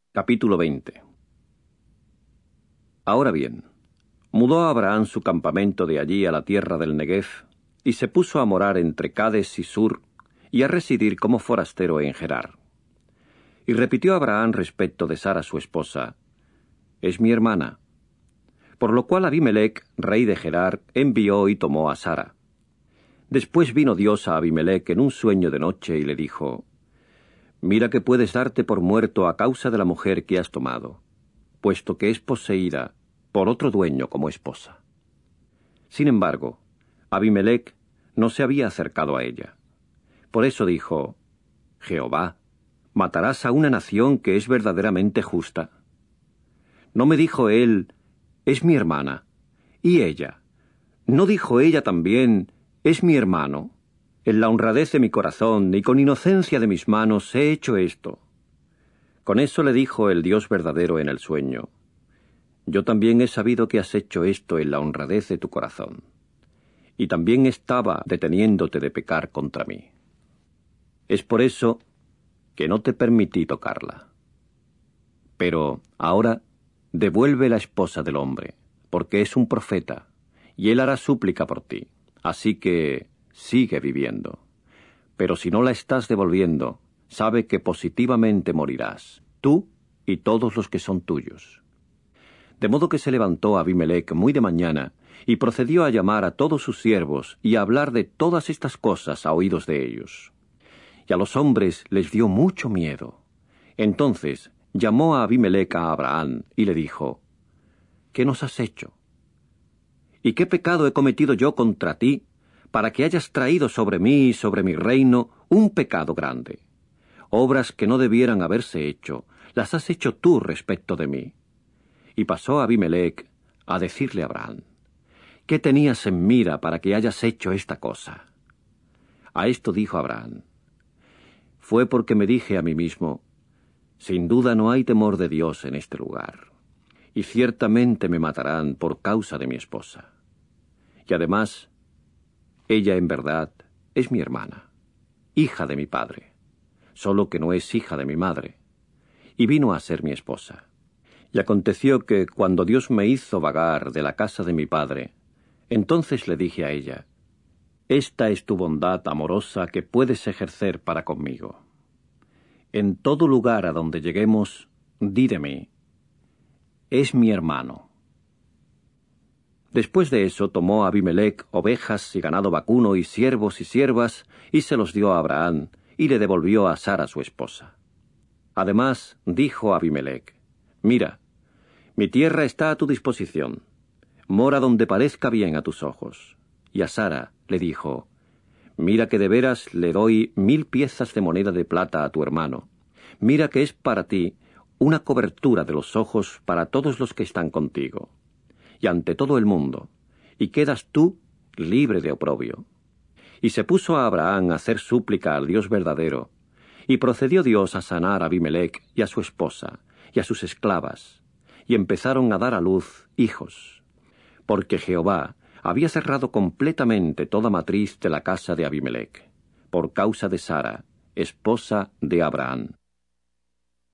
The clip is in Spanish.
Capítulo 20. Ahora bien, mudó Abraham su campamento de allí a la tierra del Negev, y se puso a morar entre Cades y Sur, y a residir como forastero en Gerar. Y repitió Abraham respecto de Sara su esposa: «Es mi hermana». Por lo cual Abimelech, rey de Gerar, envió y tomó a Sara. Después vino Dios a Abimelech en un sueño de noche y le dijo: «Mira que puedes darte por muerto a causa de la mujer que has tomado, puesto que es poseída por otro dueño como esposa». Sin embargo, Abimelech no se había acercado a ella. Por eso dijo: «Jehová, ¿matarás a una nación que es verdaderamente justa?» ¿No me dijo él: «Es mi hermana»? ¿Y ella? ¿No dijo ella también: «Es mi hermano»? En la honradez de mi corazón y con inocencia de mis manos he hecho esto. Con eso le dijo el Dios verdadero en el sueño: «Yo también he sabido que has hecho esto en la honradez de tu corazón, y también estaba deteniéndote de pecar contra mí. Es por eso que no te permití tocarla. Pero ahora devuelve la esposa del hombre, porque es un profeta, y él hará súplica por ti. Así que sigue viviendo. Pero si no la estás devolviendo, sabe que positivamente morirás, tú y todos los que son tuyos». De modo que se levantó Abimelech muy de mañana, y procedió a llamar a todos sus siervos, y a hablar de todas estas cosas a oídos de ellos. Y a los hombres les dio mucho miedo. Entonces llamó a Abimelech a Abraham, y le dijo: «¿Qué nos has hecho? ¿Y qué pecado he cometido yo contra ti, para que hayas traído sobre mí y sobre mi reino un pecado grande? Obras que no debieran haberse hecho, las has hecho tú respecto de mí». Y pasó Abimelech a decirle a Abraham: «¿Qué tenías en mira para que hayas hecho esta cosa?» A esto dijo Abraham: «Fue porque me dije a mí mismo: sin duda no hay temor de Dios en este lugar, y ciertamente me matarán por causa de mi esposa. Y además, ella en verdad es mi hermana, hija de mi padre, solo que no es hija de mi madre, y vino a ser mi esposa. Y aconteció que, cuando Dios me hizo vagar de la casa de mi padre, entonces le dije a ella: esta es tu bondad amorosa que puedes ejercer para conmigo. En todo lugar a donde lleguemos, di de mí: es mi hermano». Después de eso tomó Abimelech ovejas y ganado vacuno y siervos y siervas, y se los dio a Abraham, y le devolvió a Sara su esposa. Además dijo Abimelech: «Mira, mi tierra está a tu disposición. Mora donde parezca bien a tus ojos». Y a Sara le dijo: «Mira que de veras le doy 1000 piezas de moneda de plata a tu hermano. Mira que es para ti una cobertura de los ojos para todos los que están contigo, y ante todo el mundo, y quedas tú libre de oprobio». Y se puso a Abraham a hacer súplica al Dios verdadero, y procedió Dios a sanar a Abimelech y a su esposa, y a sus esclavas, y empezaron a dar a luz hijos, porque Jehová había cerrado completamente toda matriz de la casa de Abimelech, por causa de Sara, esposa de Abraham.